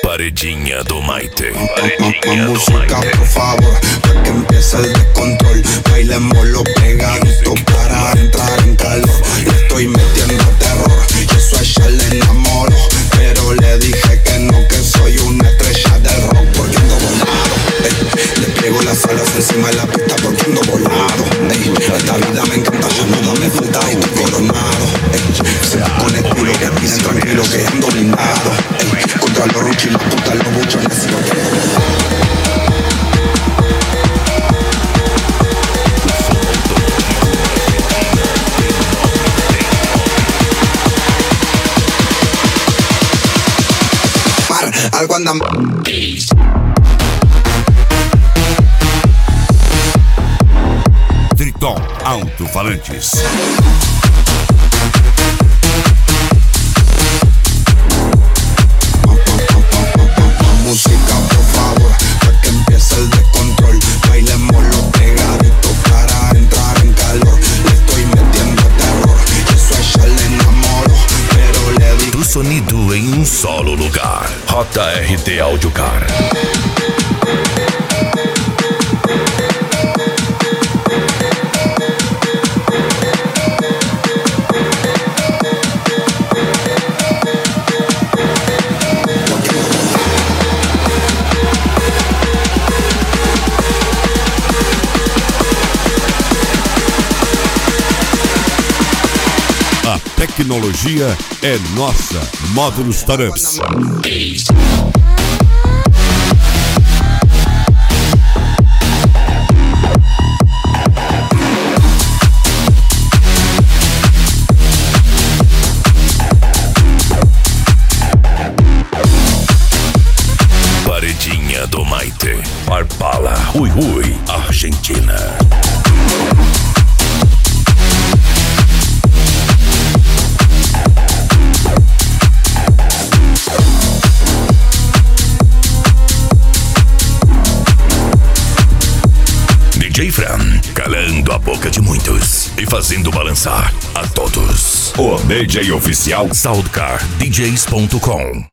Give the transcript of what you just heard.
Paredinha do Maite. Música, por favor, para que empiece el descontrol. Bailémoslo pegadito para entrar en calor. Le estoy metiendo terror y eso a ella le enamoro. Pero le dije que no, que soy una estrella del rock. Porque ando volado, le pego las alas encima de la pista porque ando volado. Esta vida me encanta, ya nada me falta y estoy coronado. Se va con estilo, que pisen tranquilo que ando blindado. Contra los ruchis, los putas, los buchones y los que algo anda. Triton Alto-Falantes. Música, por favor, para que empiece el descontrol. Bailémoslo pegadito para entrar en calor. Le estoy metiendo terror y eso a ella le enamoro. Pero le digo Do sonido em um solo lugar. JRT Audiocar. A tecnologia é nossa. Módulos Startups. Paredinha do Maite. Farpala. Ui, Argentina. DJ Fran, calando a boca de muitos e fazendo balançar a todos. O DJ oficial SoundcarDJs.com.